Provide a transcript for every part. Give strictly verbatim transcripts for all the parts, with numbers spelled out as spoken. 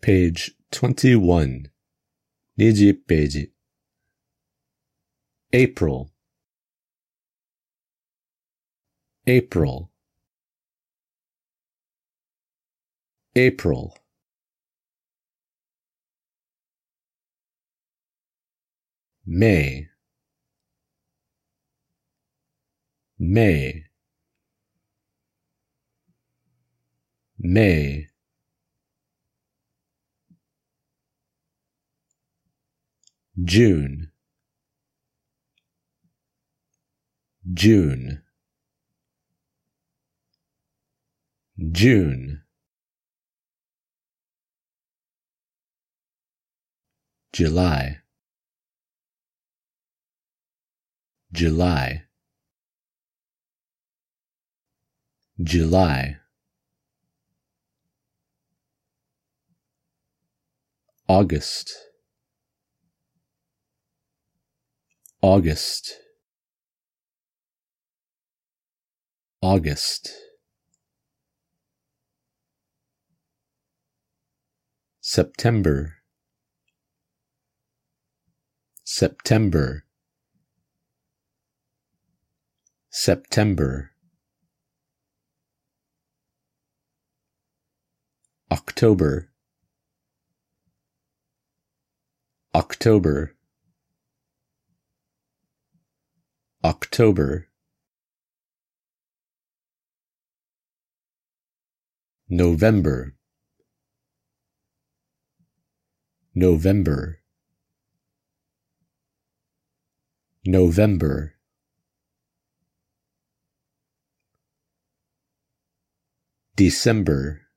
Page twenty-one. にじゅうページ。April. April. April. May. May. May. June. June. June. July. July. July. August. August. August. September. September. September. October. October. October. November. November. November. December.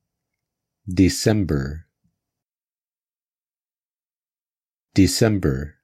December. December.